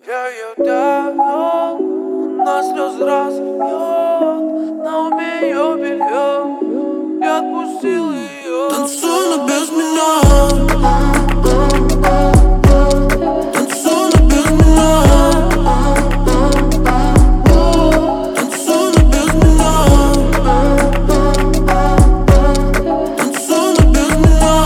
Я ее давно, на слезы разольет, на уме ее белье, я отпустил ее. Танцуй, но без меня. Танцуй, но без меня. Танцуй, но без меня. Танцуй, но без меня.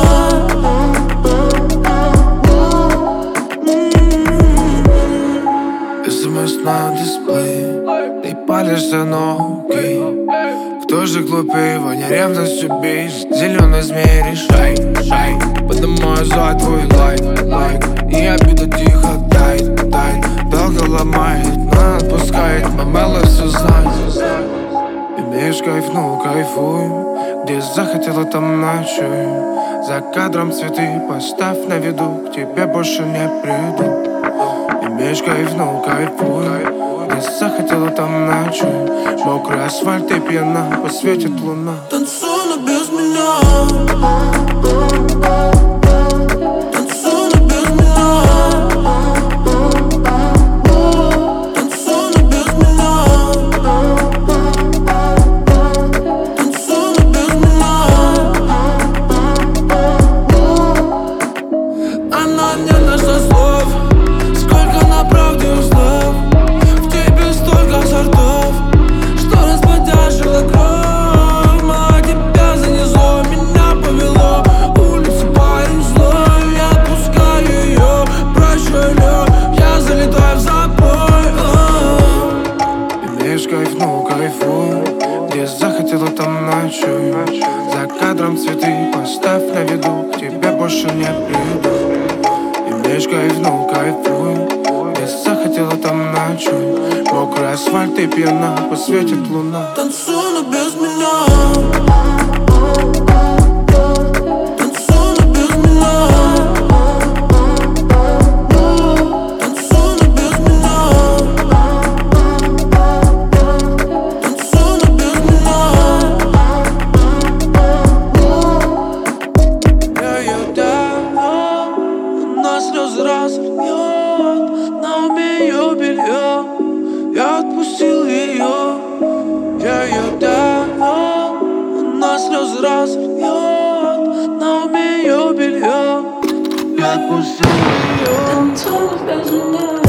СМС на дисплее, ты палишься, но окей. Кто же глупее, Ваня, ревностью бесит. Зеленый змей, решай, шай. Поднимаю за твой лайк. И обида тихо тает. Долго ломает, но отпускает. Мамела все знает. Имеешь кайф, ну кайфуй. Где захотела, там ночуй. За кадром цветы поставь на виду. К тебе больше не приду. Имеешь кайф, ну кайфуй. Где захотела, там ночуй. Мокрый асфальт и пьяна, посветит луна. Танцуй, но без меня. Танцуй, но без меня. Танцуй, но без меня. Танцуй, но без меня. Она не наша слов. Сколько на правде узнав. В тебе столько сортов, что разбодяжила кровь. Мало тебя занесло, меня повело. Улица парень злой, я отпускаю ее, прощаю, я залетаю в запой. Имеешь кайф, ну кайфуй. Где захотела, там ночуй. За кадром цветы поставь на виду. К тебе больше не приду. Имеешь кайф, ну кайфуй. Где захотела, там ночуй. Мокрый асфальт и пьяна, посветит луна. Танцуй, но без меня. Танцуй, но без меня. Танцуй, но без меня. Танцуй, но без меня. Я ее давно, на слезы разольет, на уме ее белье, я отпустил ее. Я ее давно, на слезы разольет, на уме ее белье, я отпустил ее. Танцуй без меня.